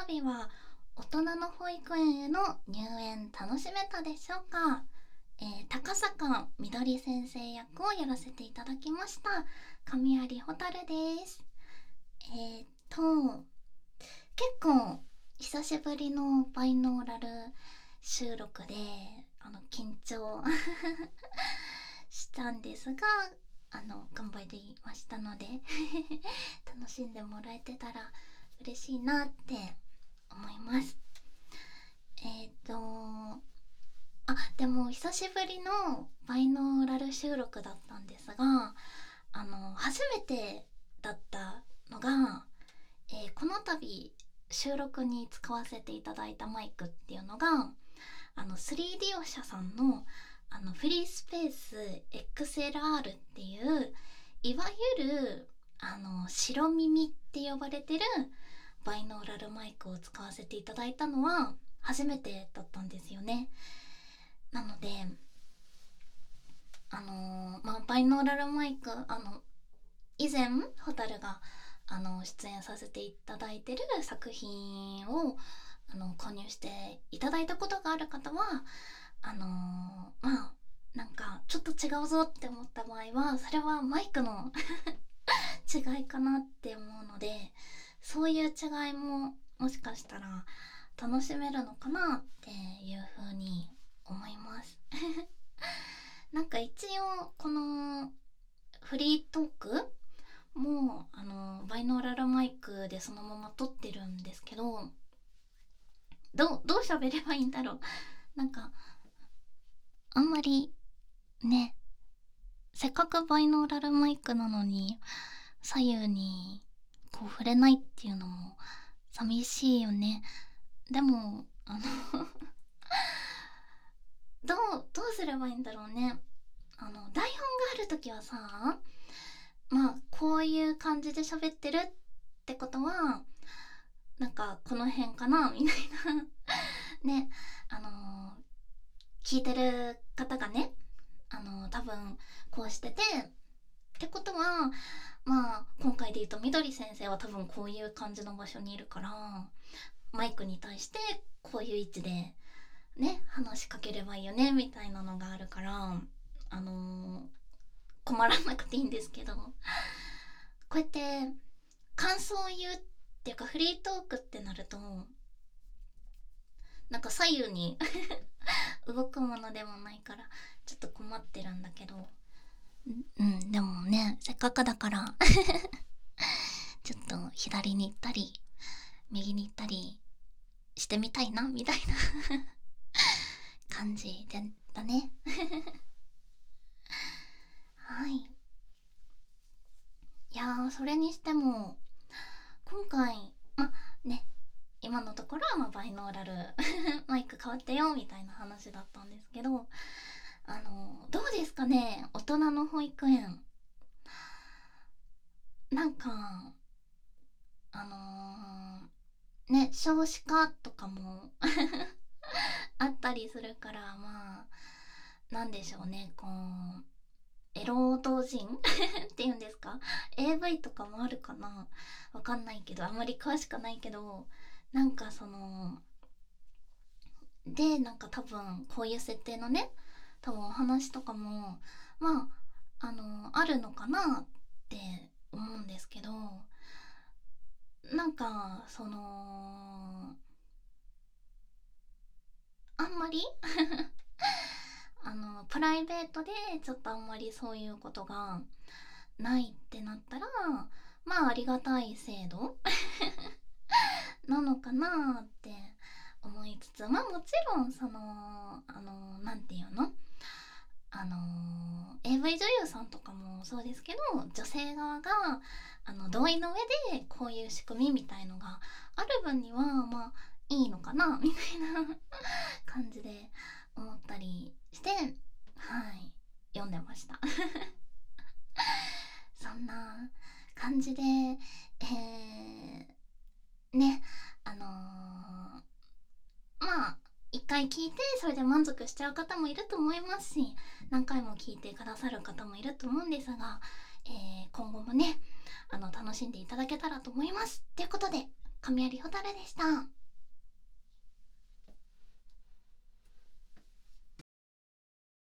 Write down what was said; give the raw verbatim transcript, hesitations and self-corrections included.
度は大人の保育園への入園楽しめたでしょうか？えー、高坂みどり先生役をやらせていただきました神有蛍です。えー、っと結構久しぶりのバイノーラル収録であの緊張したんですが、あの頑張りましたので楽しんでもらえてたら嬉しいなって思います。えっ、ー、とあでも久しぶりのバイノーラル収録だったんですが、あの初めてだったのが、えー、この度収録に使わせていただいたマイクっていうのが、あの スリーディー オ社さんのあのフリースペース エックスエルアール っていういわゆるあの白耳って呼ばれてるバイノーラルマイクを使わせていただいたのは初めてだったんですよね。なのであのー、まあバイノーラルマイク、あの以前ホタルがあの出演させていただいてる作品をあの購入していただいたことがある方は、あのー、まあなんかちょっと違うぞって思った場合はそれはマイクの違いかなって思うので、そういう違いももしかしたら楽しめるのかなっていう風に思いますなんか一応このフリートークもうあのバイノーラルマイクでそのまま撮ってるんですけど、どうどう喋ればいいんだろう。なんかあんまりね、せっかくバイノーラルマイクなのに左右にこう触れないっていうのも寂しいよね。でもあのどうどうすればいいんだろうね。あの台本がある時はさ、まあこういう感じで喋ってるってことはなんかこの辺かなみたいなね、あのー、聞いてる方がね、あのー、多分こうしててってことは、まあ今回で言うとみどり先生は多分こういう感じの場所にいるからマイクに対してこういう位置でね話しかければいいよねみたいなのがあるから、あのー、困らなくていいんですけど、こうやって感想を言うっていうかフリートークってなるとなんか左右に動くものでもないからちょっと困ってるんだけど、うんでもねせっかくだからちょっと左に行ったり右に行ったりしてみたいなみたいな感じでだねはい。いやーそれにしても今回まね今のところはまあバイノーラルマイク変わったよみたいな話だったんですけど、あのどうですかね大人の保育園。なんかあのー、ね少子化とかもあったりするから、まあなんでしょうね、こうエロ同人っていうんですか、 エーブイ とかもあるかな、わかんないけどあんまり詳しくないけど、なんかそのでなんか多分こういう設定のね多分お話とかもまああのあるのかなって思うんですけど、なんかそのあんまりあのプライベートでちょっとあんまりそういうことがないってなったらまあありがたい制度なのかなって思いつつ、まあもちろんそのあのなんていうの、あの エーブイ 女優さんとかもそうですけど女性側があの同意の上でこういう仕組みみたいのがある分にはまあいいのかなみたいな感じで思ったりしてはい読んでましたそんな感じでえー、ねあのー、まあ一回聞いてそれで満足しちゃう方もいると思いますし何回も聞いてくださる方もいると思うんですが、えー、今後もねあの楽しんでいただけたらと思います。ということで神有ほたるでした。